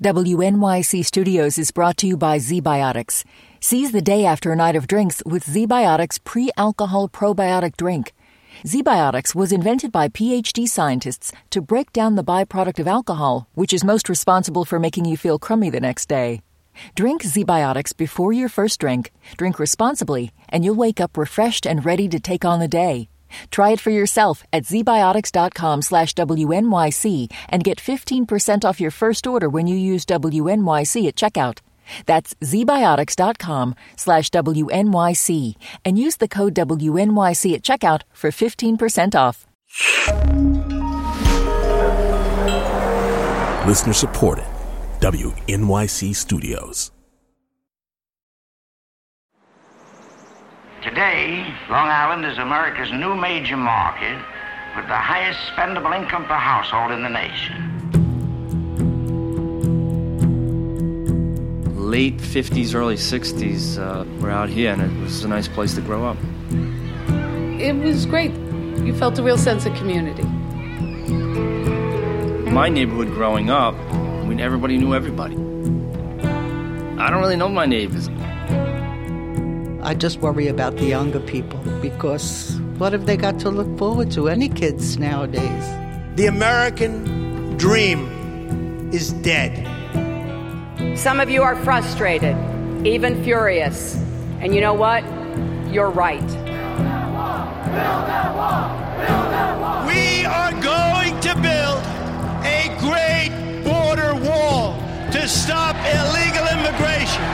WNYC Studios is brought to you by ZBiotics. Seize the day after a night of drinks with ZBiotics pre-alcohol probiotic drink. ZBiotics was invented by PhD scientists to break down the byproduct of alcohol, which is most responsible for making you feel crummy the next day. Drink ZBiotics before your first drink, drink responsibly, and you'll wake up refreshed and ready to take on the day. Try it for yourself at zbiotics.com/WNYC and get 15% off your first order when you use WNYC at checkout. That's zbiotics.com/WNYC and use the code WNYC at checkout for 15% off. Listener supported. WNYC Studios. Today, Long Island is America's new major market with the highest spendable income per household in the nation. Late 50s, early 60s, we're out here, and it was a nice place to grow up. It was great. You felt a real sense of community. My neighborhood growing up, everybody knew everybody. I don't really know my neighbors. I just worry about the younger people, because what have they got to look forward to? Any kids nowadays? The American dream is dead. Some of you are frustrated, even furious. And you know what? You're right. Build that wall! Build that wall! Build that wall! We are going to build a great border wall to stop illegal immigration.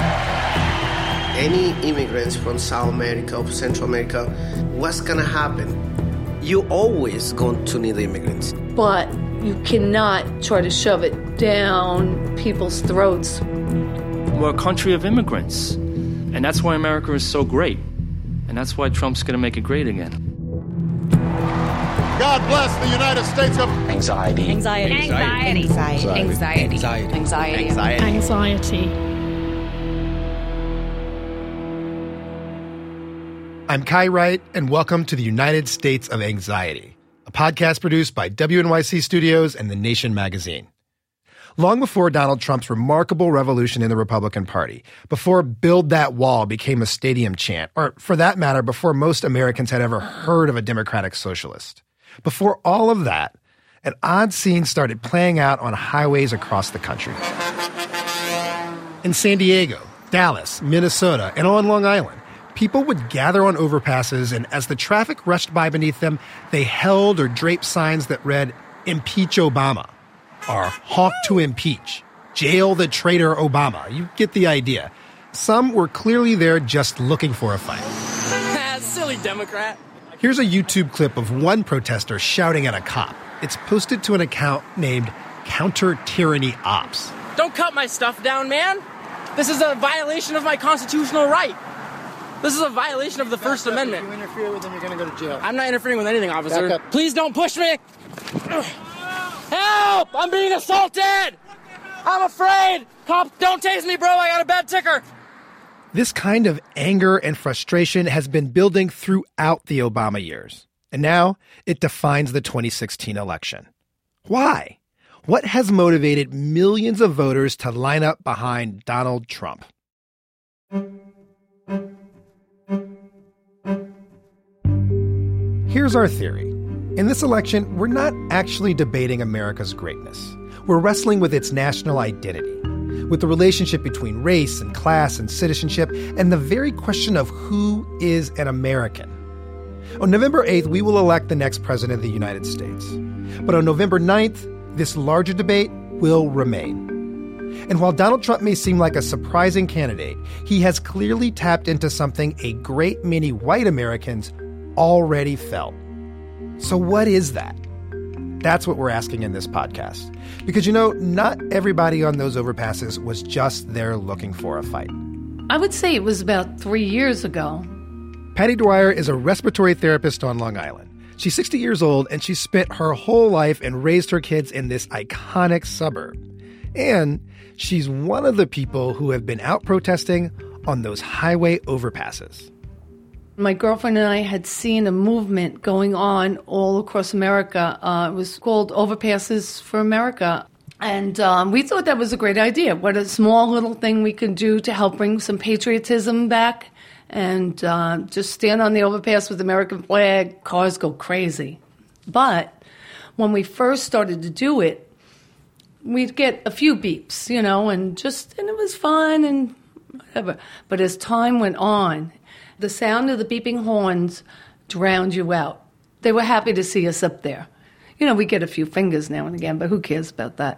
Any immigrants from South America or Central America, what's going to happen? You always going to need immigrants. But you cannot try to shove it down people's throats. We're a country of immigrants, and that's why America is so great. And that's why Trump's going to make it great again. God bless the United States of anxiety. Anxiety. Anxiety. Anxiety. Anxiety. Anxiety. Anxiety. I'm Kai Wright, and welcome to the United States of Anxiety, a podcast produced by WNYC Studios and The Nation magazine. Long before Donald Trump's remarkable revolution in the Republican Party, before Build That Wall became a stadium chant, or for that matter, before most Americans had ever heard of a democratic socialist, before all of that, an odd scene started playing out on highways across the country. In San Diego, Dallas, Minnesota, and on Long Island, people would gather on overpasses, and as the traffic rushed by beneath them, they held or draped signs that read, "Impeach Obama," or "Hawk to impeach," "Jail the traitor Obama." You get the idea. Some were clearly there just looking for a fight. Silly Democrat. Here's a YouTube clip of one protester shouting at a cop. It's posted to an account named Counter Tyranny Ops. Don't cut my stuff down, man. This is a violation of my constitutional right. This is a violation of the First Amendment. If you interfere with them, you're going to go to jail. I'm not interfering with anything, officer. Please don't push me. Help! I'm being assaulted! I'm afraid! Cop, don't tase me, bro. I got a bad ticker. This kind of anger and frustration has been building throughout the Obama years. And now it defines the 2016 election. Why? What has motivated millions of voters to line up behind Donald Trump? Here's our theory. In this election, we're not actually debating America's greatness. We're wrestling with its national identity, with the relationship between race and class and citizenship, and the very question of who is an American. On November 8th, we will elect the next president of the United States. But on November 9th, this larger debate will remain. And while Donald Trump may seem like a surprising candidate, he has clearly tapped into something a great many white Americans already felt. So what is that? That's what we're asking in this podcast. Because, not everybody on those overpasses was just there looking for a fight. I would say it was about 3 years ago. Patty Dwyer is a respiratory therapist on Long Island. She's 60 years old, and she spent her whole life and raised her kids in this iconic suburb. And she's one of the people who have been out protesting on those highway overpasses. My girlfriend and I had seen a movement going on all across America. It was called Overpasses for America. And we thought that was a great idea. What a small little thing we could do to help bring some patriotism back. And just stand on the overpass with the American flag, cars go crazy. But when we first started to do it, we'd get a few beeps, and it was fun and whatever. But as time went on, the sound of the beeping horns drowned you out. They were happy to see us up there. We get a few fingers now and again, but who cares about that?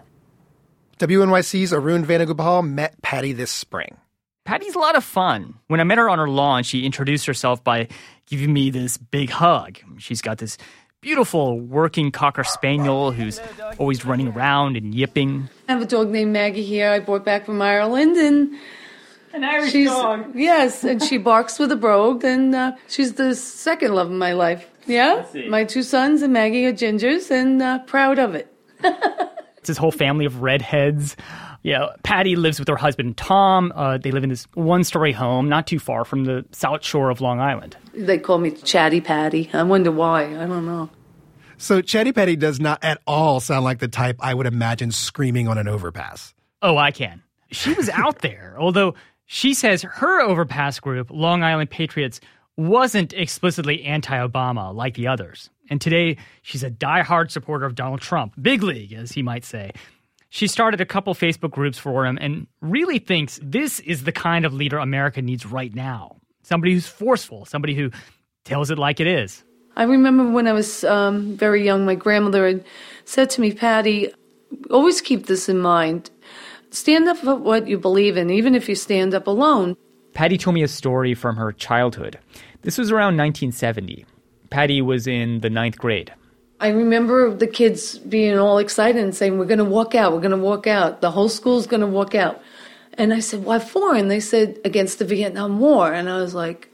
WNYC's Arun Venugopal met Patty this spring. Patty's a lot of fun. When I met her on her lawn, she introduced herself by giving me this big hug. She's got this beautiful working Cocker Spaniel who's always running around and yipping. I have a dog named Maggie here I brought back from Ireland, and an Irish dog. Yes, and she barks with a brogue, and she's the second love of my life. Yeah, my 2 sons and Maggie are gingers, and proud of it. It's this whole family of redheads. Patty lives with her husband, Tom. They live in this one-story home not too far from the South Shore of Long Island. They call me Chatty Patty. I wonder why. I don't know. So Chatty Patty does not at all sound like the type I would imagine screaming on an overpass. Oh, I can. She was out there, although she says her overpass group, Long Island Patriots, wasn't explicitly anti-Obama like the others. And today, she's a diehard supporter of Donald Trump, big league, as he might say. She started a couple Facebook groups for him and really thinks this is the kind of leader America needs right now. Somebody who's forceful, somebody who tells it like it is. I remember when I was very young, my grandmother had said to me, Patty, always keep this in mind. Stand up for what you believe in, even if you stand up alone. Patty told me a story from her childhood. This was around 1970. Patty was in the 9th grade. I remember the kids being all excited and saying, we're going to walk out. The whole school's going to walk out. And I said, what for? And they said, against the Vietnam War. And I was like,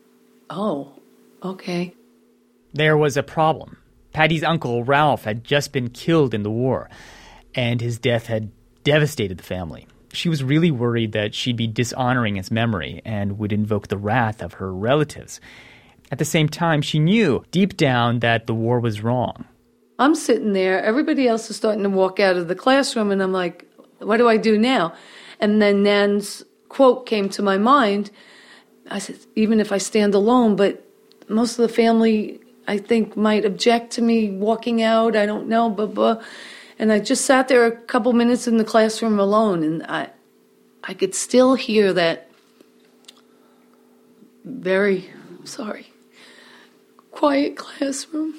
oh, okay. There was a problem. Patty's uncle, Ralph, had just been killed in the war, and his death had devastated the family. She was really worried that she'd be dishonoring his memory and would invoke the wrath of her relatives. At the same time, she knew deep down that the war was wrong. I'm sitting there, everybody else is starting to walk out of the classroom, and I'm like, what do I do now? And then Nan's quote came to my mind. I said, even if I stand alone, but most of the family, I think, might object to me walking out. I don't know, blah. And I just sat there a couple minutes in the classroom alone, and I could still hear that very, quiet classroom.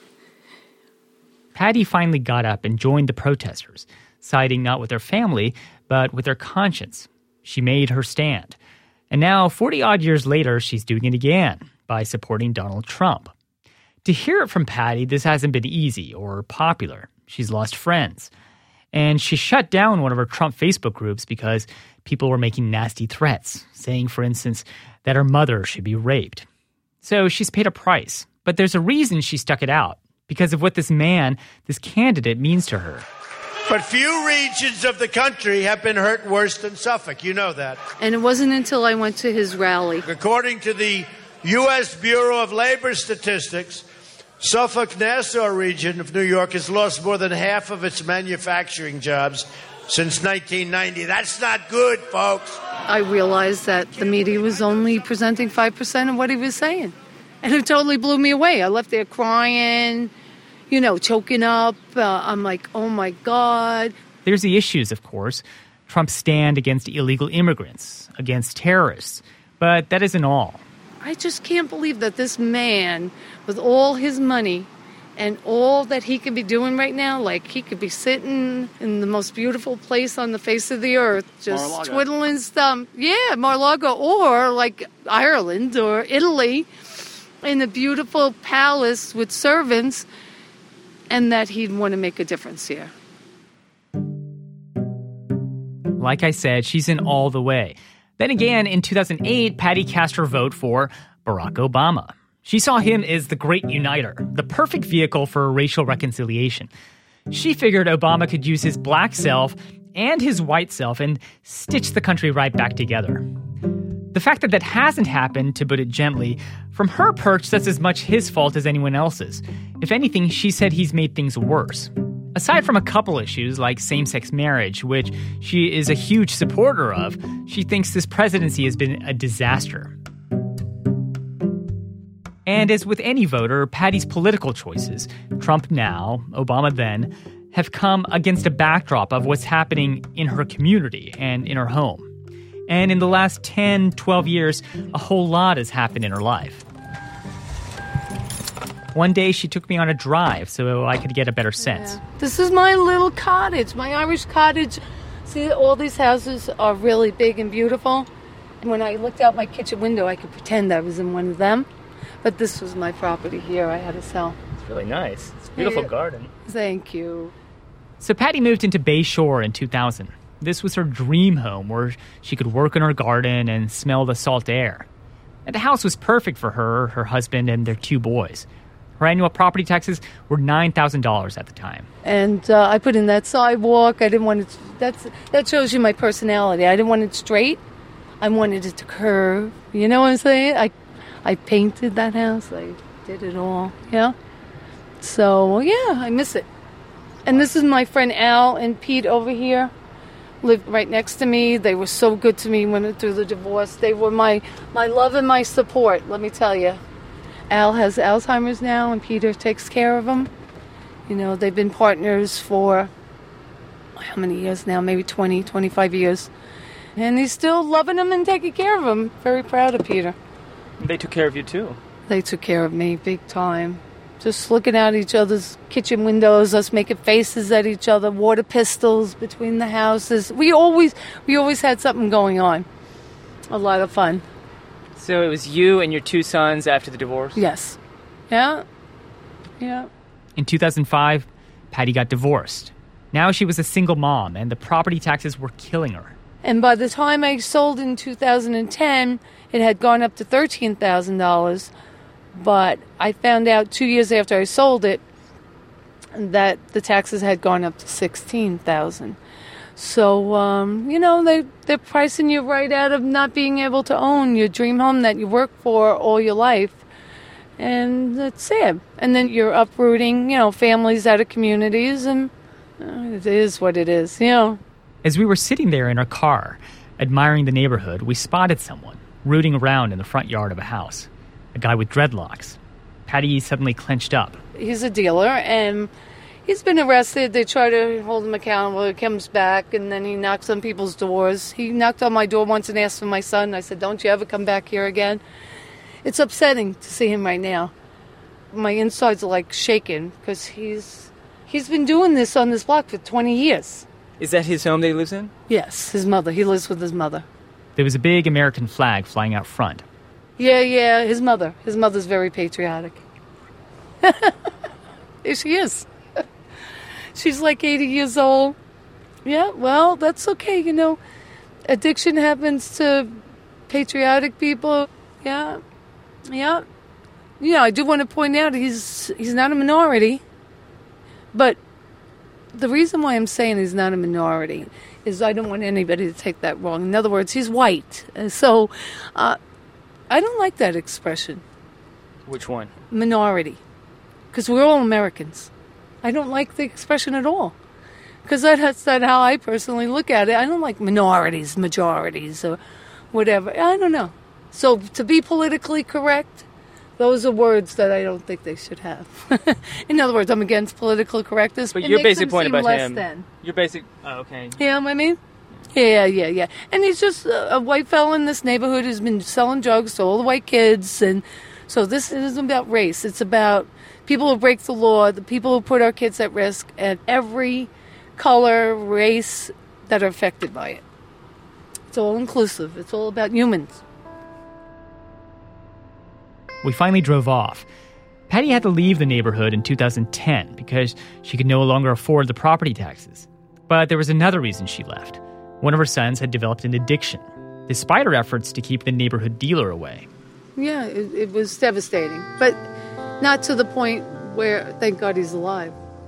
Patty finally got up and joined the protesters, siding not with her family, but with her conscience. She made her stand. And now, 40-odd years later, she's doing it again by supporting Donald Trump. To hear it from Patty, this hasn't been easy or popular. She's lost friends. And she shut down one of her Trump Facebook groups because people were making nasty threats, saying, for instance, that her mother should be raped. So she's paid a price. But there's a reason she stuck it out, because of what this candidate means to her. But few regions of the country have been hurt worse than Suffolk. You know that. And it wasn't until I went to his rally. According to the U.S. Bureau of Labor Statistics, Suffolk-Nassau region of New York has lost more than half of its manufacturing jobs since 1990. That's not good, folks. I realized that the media was only presenting 5% of what he was saying. And it totally blew me away. I left there crying, choking up. I'm like, oh, my God. There's the issues, of course. Trump's stand against illegal immigrants, against terrorists. But that isn't all. I just can't believe that this man, with all his money and all that he could be doing right now, like he could be sitting in the most beautiful place on the face of the earth, just Mar-a-Lago. Twiddling thumb. Yeah, Mar-a-Lago, or like Ireland or Italy, in a beautiful palace with servants, and that he'd want to make a difference here. Like I said, she's in all the way. Then again, in 2008, Patty cast her vote for Barack Obama. She saw him as the great uniter, the perfect vehicle for racial reconciliation. She figured Obama could use his black self and his white self and stitch the country right back together. The fact that hasn't happened, to put it gently, from her perch, that's as much his fault as anyone else's. If anything, she said he's made things worse. Aside from a couple issues like same-sex marriage, which she is a huge supporter of, she thinks this presidency has been a disaster. And as with any voter, Patty's political choices, Trump now, Obama then, have come against a backdrop of what's happening in her community and in her home. And in the last 10, 12 years, a whole lot has happened in her life. One day, she took me on a drive so I could get a better sense. Yeah. This is my little cottage, my Irish cottage. See, all these houses are really big and beautiful. And when I looked out my kitchen window, I could pretend I was in one of them. But this was my property here I had to sell. It's really nice. It's a beautiful garden. Thank you. So Patty moved into Bay Shore in 2000. This was her dream home where she could work in her garden and smell the salt air. And the house was perfect for her, her husband, and their 2 boys. Her annual property taxes were $9,000 at the time. And I put in that sidewalk. I didn't want it. That shows you my personality. I didn't want it straight. I wanted it to curve. You know what I'm saying? I painted that house. I did it all. Yeah. So yeah, I miss it. And this is my friend Al and Pete over here. Lived right next to me. They were so good to me when we went through the divorce. They were my love and my support. Let me tell you. Al has Alzheimer's now, and Peter takes care of him. You know, they've been partners for how many years now? Maybe 20, 25 years. And he's still loving him and taking care of him. Very proud of Peter. They took care of you, too. They took care of me big time. Just looking out each other's kitchen windows, us making faces at each other, water pistols between the houses. We always had something going on. A lot of fun. So it was you and your 2 sons after the divorce? Yes. Yeah. Yeah. In 2005, Patty got divorced. Now she was a single mom, and the property taxes were killing her. And by the time I sold in 2010, it had gone up to $13,000. But I found out 2 years after I sold it that the taxes had gone up to $16,000. So, you know, they're pricing you right out of not being able to own your dream home that you work for all your life. And it's sad. And then you're uprooting, you know, families out of communities, and it is what it is, you know. As we were sitting there in our car, admiring the neighborhood, we spotted someone rooting around in the front yard of a house. A guy with dreadlocks. Patty suddenly clenched up. He's a dealer, and he's been arrested. They try to hold him accountable. He comes back, and then he knocks on people's doors. He knocked on my door once and asked for my son. I said, "Don't you ever come back here again?" It's upsetting to see him right now. My insides are like shaking because he's been doing this on this block for 20 years. Is that his home that he lives in? Yes, his mother. He lives with his mother. There was a big American flag flying out front. Yeah, his mother. His mother's very patriotic. Here she is. She's like 80 years old. Yeah, well, that's okay, you know. Addiction happens to patriotic people. Yeah. You know, I do want to point out he's not a minority. But the reason why I'm saying he's not a minority is I don't want anybody to take that wrong. In other words, he's white. So I don't like that expression. Which one? Minority. Because we're all Americans. I don't like the expression at all. Because that's not how I personally look at it. I don't like minorities, majorities, or whatever. I don't know. So to be politically correct, those are words that I don't think they should have. In other words, I'm against political correctness. But your basic point about him. Oh, okay. Yeah, I mean? Yeah. And he's just a white fella in this neighborhood who's been selling drugs to all the white kids. And so this isn't about race. It's about people who break the law, the people who put our kids at risk, and every color, race that are affected by it. It's all inclusive. It's all about humans. We finally drove off. Patty had to leave the neighborhood in 2010 because she could no longer afford the property taxes. But there was another reason she left. One of her sons had developed an addiction, despite her efforts to keep the neighborhood dealer away. Yeah, it was devastating. But not to the point where, thank God he's alive.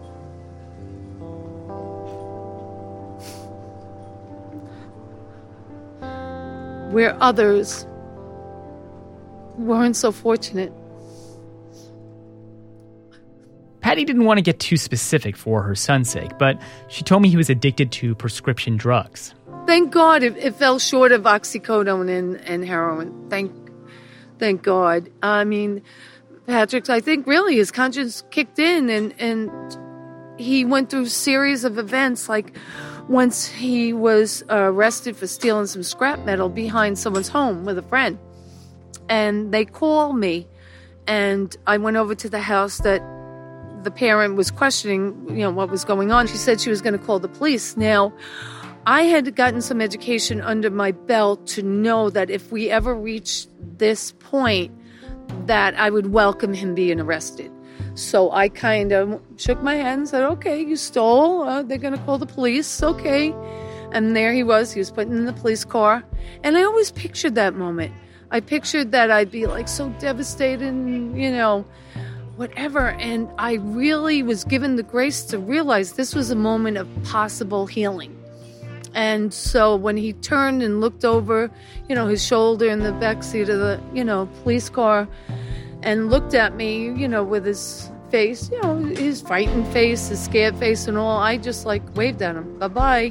Where others weren't so fortunate. Patty Patty didn't want to get too specific for her son's sake, but she told me he was addicted to prescription drugs. Thank God it fell short of oxycodone and heroin. Thank God. I mean, Patrick, I think really his conscience kicked in and he went through a series of events. Like once he was arrested for stealing some scrap metal behind someone's home with a friend. And they called me and I went over to the house that the parent was questioning, what was going on. She said she was going to call the police. Now, I had gotten some education under my belt to know that if we ever reached this point, that I would welcome him being arrested. So I kind of shook my head and said, okay, you stole. They're going to call the police. Okay. And there he was put in the police car. And I always pictured that moment. I pictured that I'd be like so devastated and, whatever. And I really was given the grace to realize this was a moment of possible healing. And so when he turned and looked over, his shoulder in the backseat of the, police car and looked at me, with his face, his frightened face, his scared face and all, I just waved at him. Bye-bye.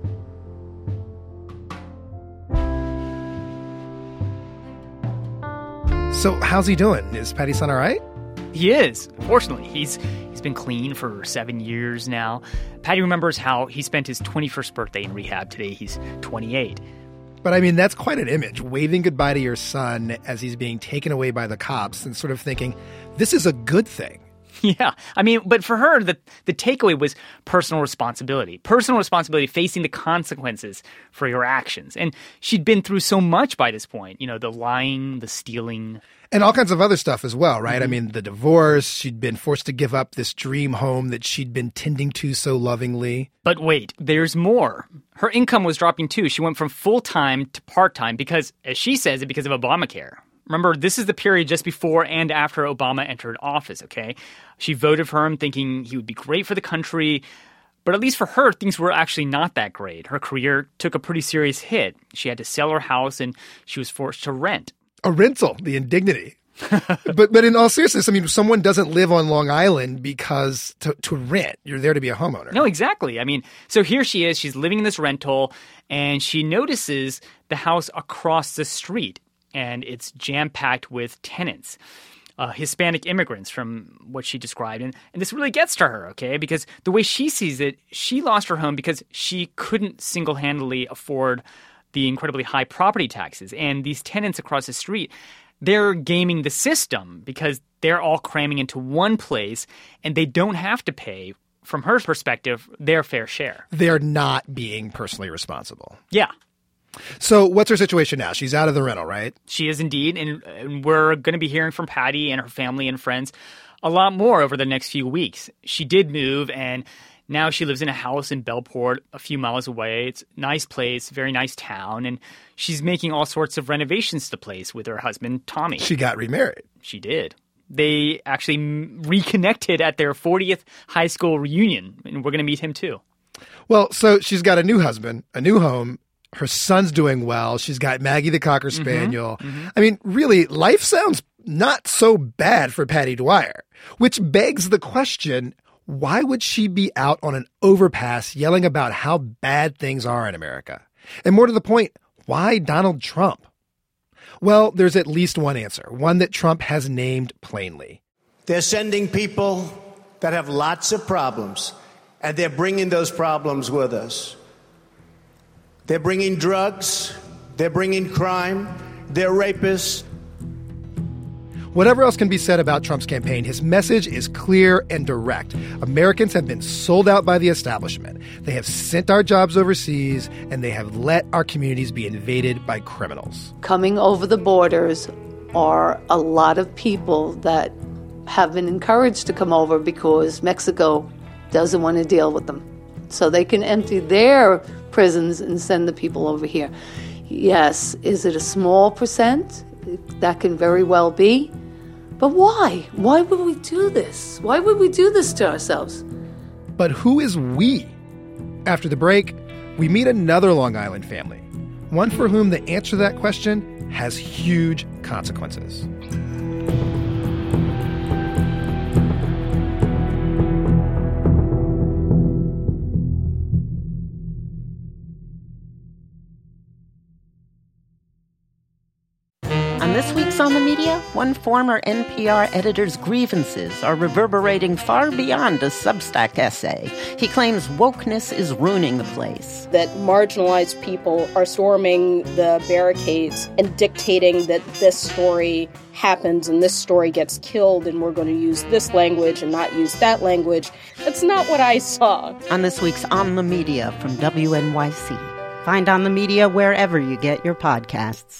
So how's he doing? Is Patty's son all right? He is. Fortunately, he's been clean for 7 years now. Patty remembers how he spent his 21st birthday in rehab. Today he's 28. But I mean, that's quite an image, waving goodbye to your son as he's being taken away by the cops and sort of thinking, this is a good thing. Yeah. I mean, but for her, the takeaway was personal responsibility. Personal responsibility, facing the consequences for your actions. And she'd been through so much by this point. The lying, the stealing. And all kinds of other stuff as well, right? Mm-hmm. I mean, the divorce, she'd been forced to give up this dream home that she'd been tending to so lovingly. But wait, there's more. Her income was dropping too. She went from full-time to part-time because, as she says, because of Obamacare. Remember, this is the period just before and after Obama entered office, okay? She voted for him thinking he would be great for the country. But at least for her, things were actually not that great. Her career took a pretty serious hit. She had to sell her house and she was forced to rent. A rental, the indignity. but in all seriousness, I mean, someone doesn't live on Long Island because to rent. You're there to be a homeowner. No, exactly. I mean, so here she is. She's living in this rental and she notices the house across the street. And it's jam-packed with tenants, Hispanic immigrants from what she described. And this really gets to her, okay? Because the way she sees it, she lost her home because she couldn't single-handedly afford the incredibly high property taxes. And these tenants across the street, they're gaming the system because they're all cramming into one place and they don't have to pay, from her perspective, their fair share. They're not being personally responsible. Yeah. So what's her situation now? She's out of the rental, right? She is indeed, and we're going to be hearing from Patty and her family and friends a lot more over the next few weeks. She did move, and now she lives in a house in Bellport a few miles away. It's a nice place, very nice town, and she's making all sorts of renovations to the place with her husband, Tommy. She got remarried. She did. They actually reconnected at their 40th high school reunion, and we're going to meet him too. Well, so she's got a new husband, a new home. Her son's doing well. She's got Maggie the Cocker Spaniel. Mm-hmm. I mean, really, life sounds not so bad for Patty Dwyer, which begs the question, why would she be out on an overpass yelling about how bad things are in America? And more to the point, why Donald Trump? Well, there's at least one answer, one that Trump has named plainly. They're sending people that have lots of problems, and they're bringing those problems with us. They're bringing drugs, they're bringing crime, they're rapists. Whatever else can be said about Trump's campaign, his message is clear and direct. Americans have been sold out by the establishment. They have sent our jobs overseas, and they have let our communities be invaded by criminals. Coming over the borders are a lot of people that have been encouraged to come over because Mexico doesn't want to deal with them. So they can empty their prisons and send the people over here. Yes, is it a small percent? That can very well be. But why? Why would we do this? Why would we do this to ourselves? But who is we? After the break, we meet another Long Island family, one for whom the answer to that question has huge consequences. On this week's On the Media, one former NPR editor's grievances are reverberating far beyond a Substack essay. He claims wokeness is ruining the place. That marginalized people are storming the barricades and dictating that this story happens and this story gets killed and we're going to use this language and not use that language. That's not what I saw. On this week's On the Media from WNYC. Find On the Media wherever you get your podcasts.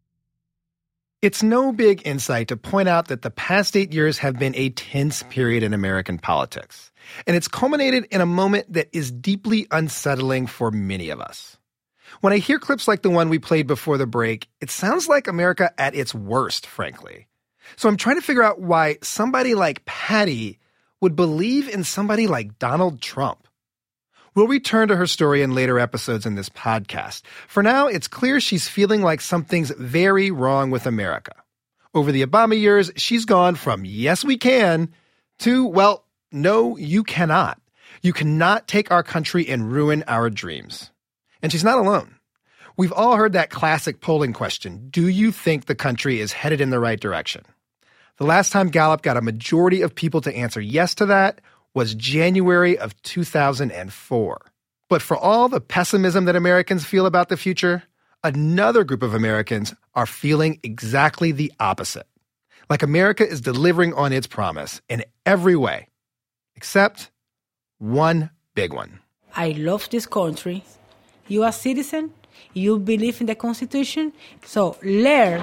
It's no big insight to point out that the past 8 years have been a tense period in American politics, and it's culminated in a moment that is deeply unsettling for many of us. When I hear clips like the one we played before the break, it sounds like America at its worst, frankly. So I'm trying to figure out why somebody like Patty would believe in somebody like Donald Trump. We'll return to her story in later episodes in this podcast. For now, it's clear she's feeling like something's very wrong with America. Over the Obama years, she's gone from yes, we can to, well, no, you cannot. You cannot take our country and ruin our dreams. And she's not alone. We've all heard that classic polling question, do you think the country is headed in the right direction? The last time Gallup got a majority of people to answer yes to that was January of 2004. But for all the pessimism that Americans feel about the future, another group of Americans are feeling exactly the opposite. Like America is delivering on its promise in every way, except one big one. I love this country. You are a citizen. You believe in the Constitution. So learn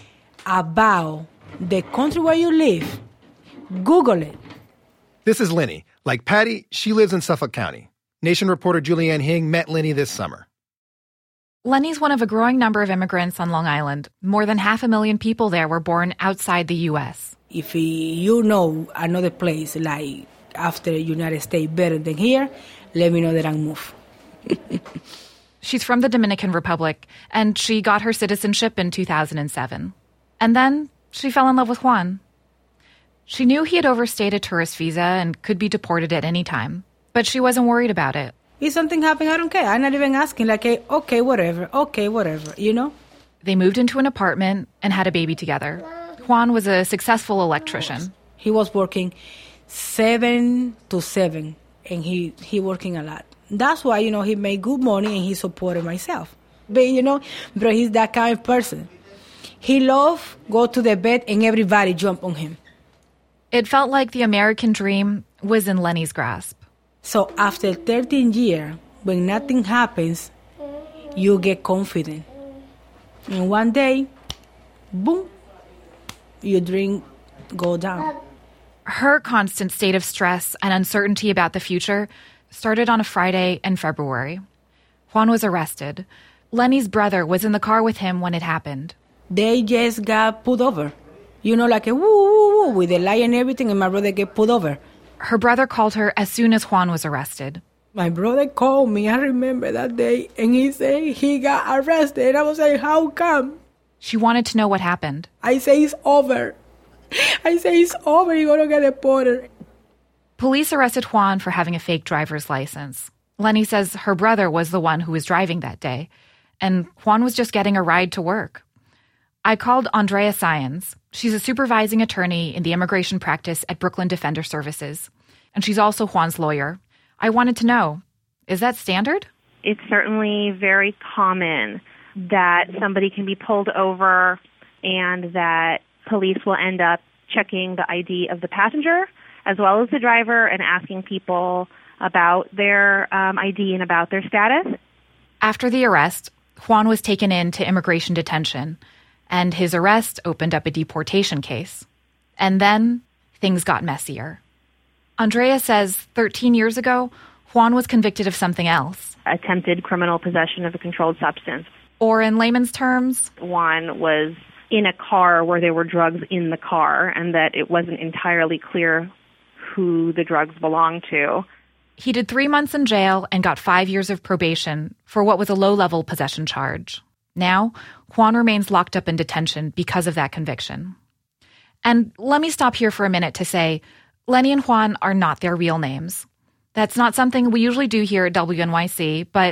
about the country where you live. Google it. This is Lenny. Like Patty, she lives in Suffolk County. Nation reporter Julianne Hing met Lenny this summer. Lenny's one of a growing number of immigrants on Long Island. More than 500,000 people there were born outside the U.S. If you know another place like after the United States better than here, let me know that I'll move. She's from the Dominican Republic, and she got her citizenship in 2007. And then she fell in love with Juan. She knew he had overstayed a tourist visa and could be deported at any time, but she wasn't worried about it. If something happened, I don't care. I'm not even asking, okay, whatever, you know? They moved into an apartment and had a baby together. Juan was a successful electrician. He was working 7 to 7, and he working a lot. That's why, he made good money and he supported myself. But, bro, he's that kind of person. He love go to the bed and everybody jump on him. It felt like the American dream was in Lenny's grasp. So after 13 years, when nothing happens, you get confident. And one day, boom, your dream go down. Her constant state of stress and uncertainty about the future started on a Friday in February. Juan was arrested. Lenny's brother was in the car with him when it happened. They just got pulled over. Like a woo, woo, woo, with the light and everything, and my brother get pulled over. Her brother called her as soon as Juan was arrested. My brother called me, I remember that day, and he said he got arrested. And I was like, how come? She wanted to know what happened. I say it's over. You're going to get deported. Police arrested Juan for having a fake driver's license. Lenny says her brother was the one who was driving that day, and Juan was just getting a ride to work. I called Andrea Sayans. She's a supervising attorney in the immigration practice at Brooklyn Defender Services, and she's also Juan's lawyer. I wanted to know, is that standard? It's certainly very common that somebody can be pulled over and that police will end up checking the ID of the passenger as well as the driver and asking people about their ID and about their status. After the arrest, Juan was taken into immigration detention, and his arrest opened up a deportation case. And then things got messier. Andrea says 13 years ago, Juan was convicted of something else. Attempted criminal possession of a controlled substance. Or in layman's terms, Juan was in a car where there were drugs in the car and that it wasn't entirely clear who the drugs belonged to. He did 3 months in jail and got 5 years of probation for what was a low-level possession charge. Now, Juan remains locked up in detention because of that conviction. And let me stop here for a minute to say, Lenny and Juan are not their real names. That's not something we usually do here at WNYC, but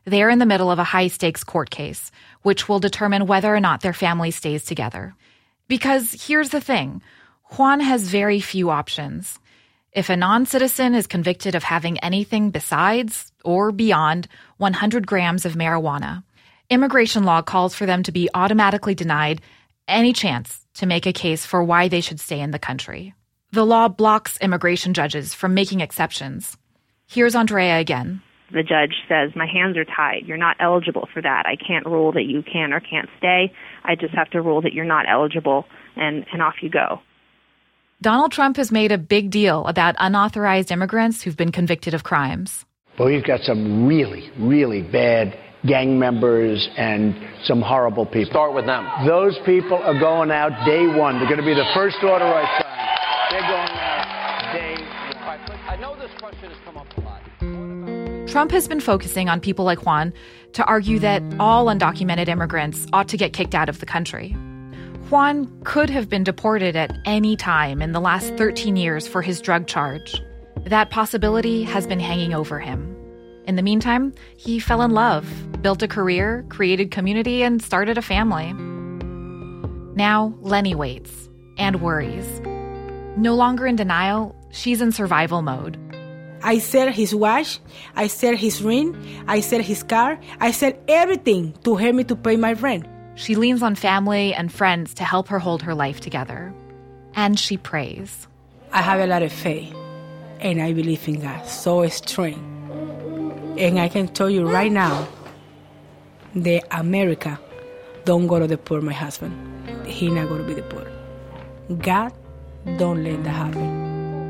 They're in the middle of a high-stakes court case, which will determine whether or not their family stays together. Because here's the thing, Juan has very few options. If a non-citizen is convicted of having anything besides or beyond 100 grams of marijuana, immigration law calls for them to be automatically denied any chance to make a case for why they should stay in the country. The law blocks immigration judges from making exceptions. Here's Andrea again. The judge says, my hands are tied. You're not eligible for that. I can't rule that you can or can't stay. I just have to rule that you're not eligible, and off you go. Donald Trump has made a big deal about unauthorized immigrants who've been convicted of crimes. But we've got some really, really bad gang members and some horrible people. Start with them. Those people are going out day one. They're going to be the first order I sign. They're going out day one. I know this question has come up a lot. Trump has been focusing on people like Juan to argue that all undocumented immigrants ought to get kicked out of the country. Juan could have been deported at any time in the last 13 years for his drug charge. That possibility has been hanging over him. In the meantime, he fell in love, built a career, created community, and started a family. Now, Lenny waits and worries. No longer in denial, she's in survival mode. I sell his watch, I sell his ring, I sell his car, I sell everything to help me to pay my rent. She leans on family and friends to help her hold her life together. And she prays. I have a lot of faith, and I believe in God so strong. And I can tell you right now that America don't go to deport my husband. He not going to be deported. God don't let that happen.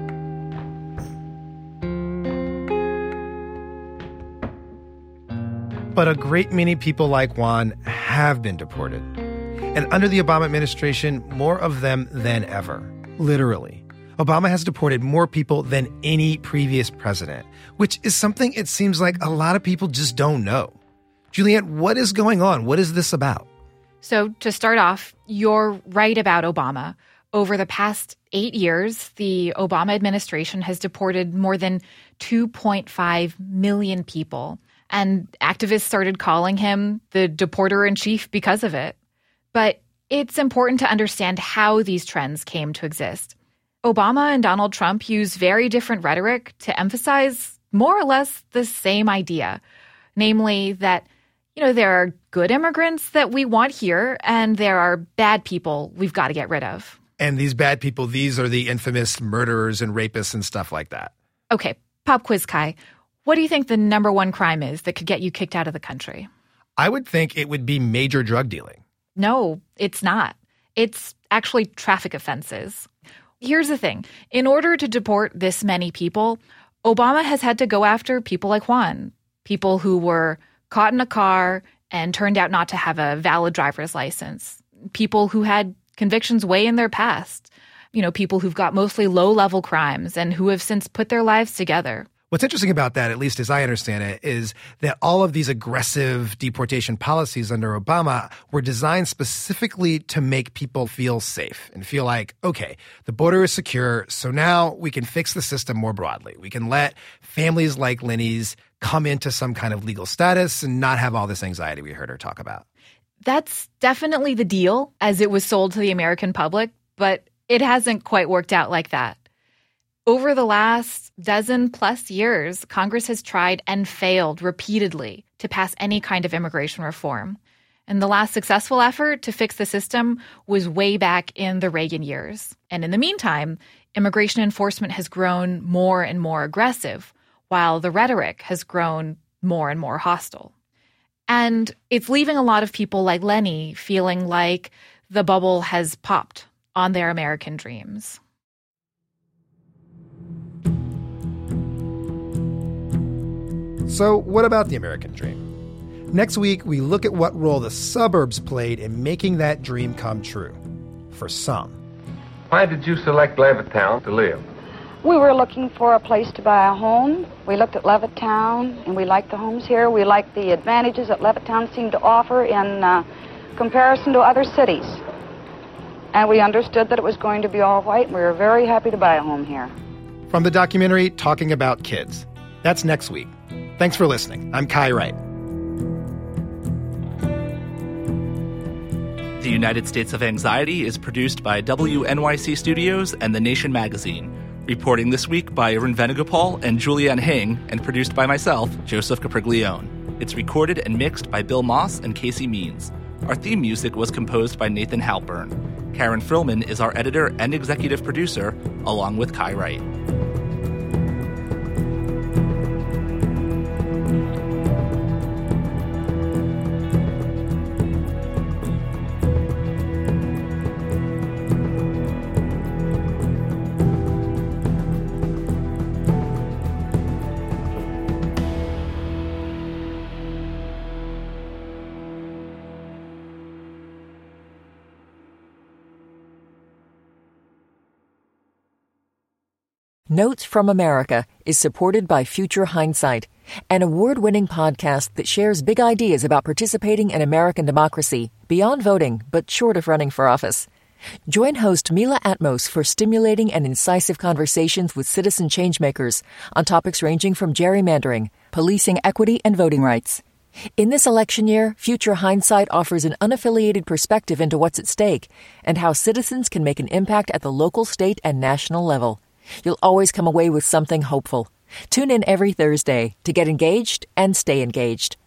But a great many people like Juan have been deported. And under the Obama administration, more of them than ever. Literally. Obama has deported more people than any previous president, which is something it seems like a lot of people just don't know. Juliette, what is going on? What is this about? So to start off, you're right about Obama. Over the past 8 years, the Obama administration has deported more than 2.5 million people. And activists started calling him the deporter-in-chief because of it. But it's important to understand how these trends came to exist. Obama and Donald Trump use very different rhetoric to emphasize more or less the same idea, namely that, there are good immigrants that we want here, and there are bad people we've got to get rid of. And these bad people, these are the infamous murderers and rapists and stuff like that. Okay, pop quiz, Kai. What do you think the number one crime is that could get you kicked out of the country? I would think it would be major drug dealing. No, it's not. It's actually traffic offenses. Here's the thing. In order to deport this many people, Obama has had to go after people like Juan, people who were caught in a car and turned out not to have a valid driver's license, people who had convictions way in their past, people who've got mostly low-level crimes and who have since put their lives together. What's interesting about that, at least as I understand it, is that all of these aggressive deportation policies under Obama were designed specifically to make people feel safe and feel like, okay, the border is secure, so now we can fix the system more broadly. We can let families like Lenny's come into some kind of legal status and not have all this anxiety we heard her talk about. That's definitely the deal as it was sold to the American public, but it hasn't quite worked out like that. Over the last dozen-plus years, Congress has tried and failed repeatedly to pass any kind of immigration reform. And the last successful effort to fix the system was way back in the Reagan years. And in the meantime, immigration enforcement has grown more and more aggressive, while the rhetoric has grown more and more hostile. And it's leaving a lot of people like Lenny feeling like the bubble has popped on their American dreams. So what about the American dream? Next week, we look at what role the suburbs played in making that dream come true. For some. Why did you select Levittown to live? We were looking for a place to buy a home. We looked at Levittown, and we liked the homes here. We liked the advantages that Levittown seemed to offer in comparison to other cities. And we understood that it was going to be all white, and we were very happy to buy a home here. From the documentary Talking About Kids. That's next week. Thanks for listening. I'm Kai Wright. The United States of Anxiety is produced by WNYC Studios and The Nation magazine. Reporting this week by Arun Venugopal and Julianne Hing, and produced by myself, Joseph Capriglione. It's recorded and mixed by Bill Moss and Casey Means. Our theme music was composed by Nathan Halpern. Karen Frillman is our editor and executive producer, along with Kai Wright. Notes from America is supported by Future Hindsight, an award-winning podcast that shares big ideas about participating in American democracy, beyond voting, but short of running for office. Join host Mila Atmos for stimulating and incisive conversations with citizen changemakers on topics ranging from gerrymandering, policing equity, and voting rights. In this election year, Future Hindsight offers an unaffiliated perspective into what's at stake and how citizens can make an impact at the local, state, and national level. You'll always come away with something hopeful. Tune in every Thursday to get engaged and stay engaged.